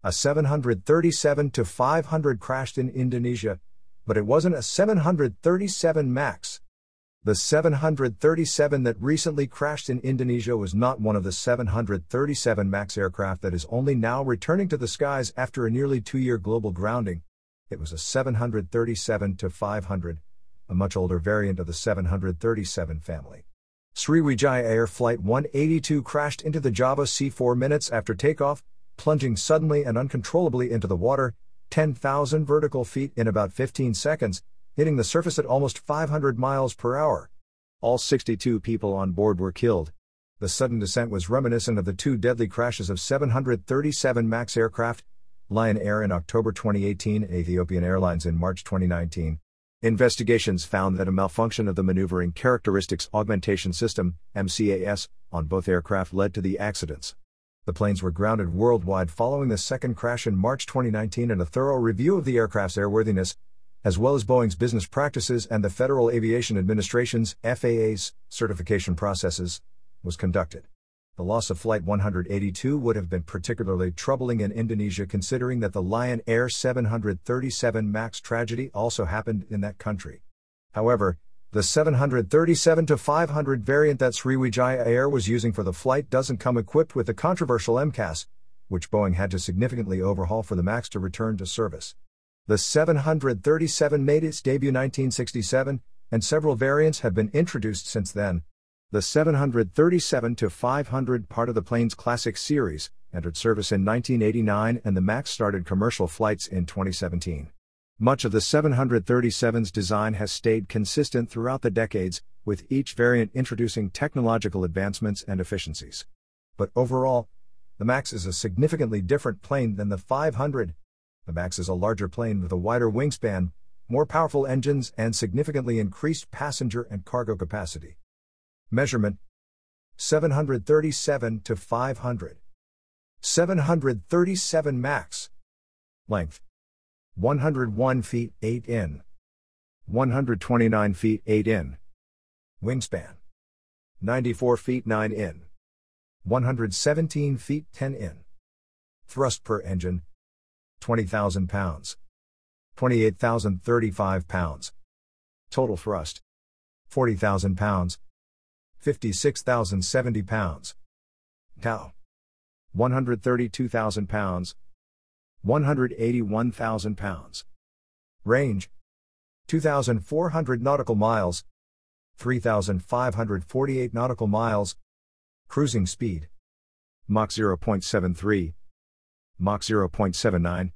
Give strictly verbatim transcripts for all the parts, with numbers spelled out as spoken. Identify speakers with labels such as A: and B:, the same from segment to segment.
A: A seven thirty-seven five hundred crashed in Indonesia, but it wasn't a seven thirty-seven MAX. The seven thirty-seven that recently crashed in Indonesia was not one of the seven thirty-seven MAX aircraft that is only now returning to the skies after a nearly two-year global grounding. It was a seven thirty-seven five hundred, a much older variant of the seven thirty-seven family. Sriwijaya Air Flight one eighty-two crashed into the Java Sea four minutes after takeoff, plunging suddenly and uncontrollably into the water, ten thousand vertical feet in about fifteen seconds, hitting the surface at almost five hundred miles per hour. All sixty-two people on board were killed. The sudden descent was reminiscent of the two deadly crashes of seven thirty-seven MAX aircraft, Lion Air in October twenty eighteen and Ethiopian Airlines in March twenty nineteen. Investigations found that a malfunction of the Maneuvering Characteristics Augmentation System, M C A S, on both aircraft led to the accidents. The planes were grounded worldwide following the second crash in March twenty nineteen, and a thorough review of the aircraft's airworthiness, as well as Boeing's business practices and the Federal Aviation Administration's, F A A's, certification processes, was conducted. The loss of Flight one eighty-two would have been particularly troubling in Indonesia, considering that the Lion Air seven thirty-seven MAX tragedy also happened in that country. However, the seven thirty-seven five hundred variant that Sriwijaya Air was using for the flight doesn't come equipped with the controversial M CAS, which Boeing had to significantly overhaul for the MAX to return to service. The seven thirty-seven made its debut in nineteen sixty-seven, and several variants have been introduced since then. The seven thirty-seven five hundred, part of the plane's Classic series, entered service in nineteen eighty-nine, and the MAX started commercial flights in twenty seventeen. Much of the seven thirty-seven's design has stayed consistent throughout the decades, with each variant introducing technological advancements and efficiencies. But overall, the MAX is a significantly different plane than the five hundred. The MAX is a larger plane with a wider wingspan, more powerful engines, and significantly increased passenger and cargo capacity. Measurement: seven thirty-seven five hundred. seven thirty-seven MAX. Length: one hundred one feet eight in. one hundred twenty-nine feet eight in. Wingspan: ninety-four feet nine in. one hundred seventeen feet ten in. Thrust per engine: twenty thousand pounds. twenty-eight thousand thirty-five pounds. Total thrust: forty thousand pounds. fifty-six thousand seventy pounds. Tau: one hundred thirty-two thousand pounds. one hundred eighty-one thousand pounds. Range: two thousand four hundred nautical miles. three thousand five hundred forty-eight nautical miles. Cruising speed: Mach zero point seven three. Mach zero point seven nine.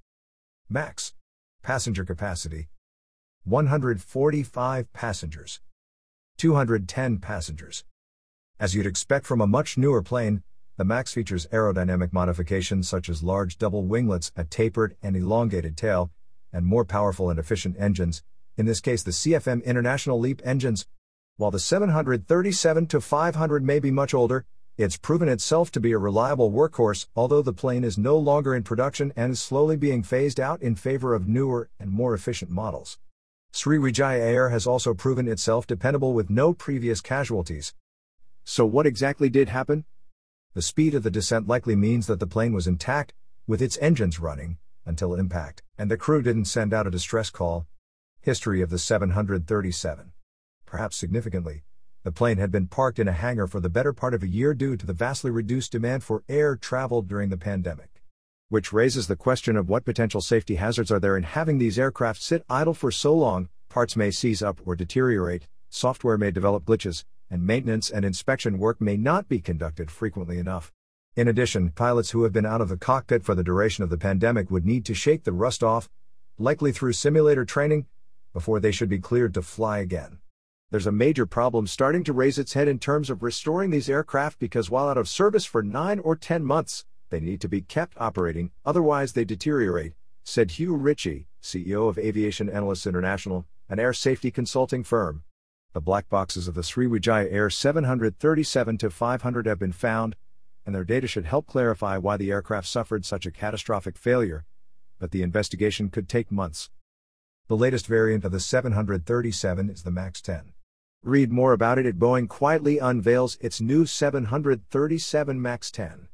A: Max. Passenger capacity: one hundred forty-five passengers. two hundred ten passengers. As you'd expect from a much newer plane, the MAX features aerodynamic modifications such as large double winglets, a tapered and elongated tail, and more powerful and efficient engines, in this case the C F M International LEAP engines. While the seven thirty-seven five hundred may be much older, it's proven itself to be a reliable workhorse, although the plane is no longer in production and is slowly being phased out in favor of newer and more efficient models. Sriwijaya Air has also proven itself dependable with no previous casualties. So what exactly did happen? The speed of the descent likely means that the plane was intact, with its engines running, until impact, and the crew didn't send out a distress call. History of the seven thirty-seven. Perhaps significantly, the plane had been parked in a hangar for the better part of a year due to the vastly reduced demand for air travel during the pandemic. Which raises the question of what potential safety hazards are there in having these aircraft sit idle for so long. Parts may seize up or deteriorate, software may develop glitches, and maintenance and inspection work may not be conducted frequently enough. In addition, pilots who have been out of the cockpit for the duration of the pandemic would need to shake the rust off, likely through simulator training, before they should be cleared to fly again. There's a major problem starting to raise its head in terms of restoring these aircraft because while out of service for nine or ten months, they need to be kept operating, otherwise they deteriorate, said Hugh Ritchie, C E O of Aviation Analysts International, an air safety consulting firm. The black boxes of the Sriwijaya Air seven thirty-seven five hundred have been found, and their data should help clarify why the aircraft suffered such a catastrophic failure, but the investigation could take months. The latest variant of the seven thirty-seven is the MAX ten. Read more about it at Boeing quietly unveils its new seven thirty-seven MAX ten.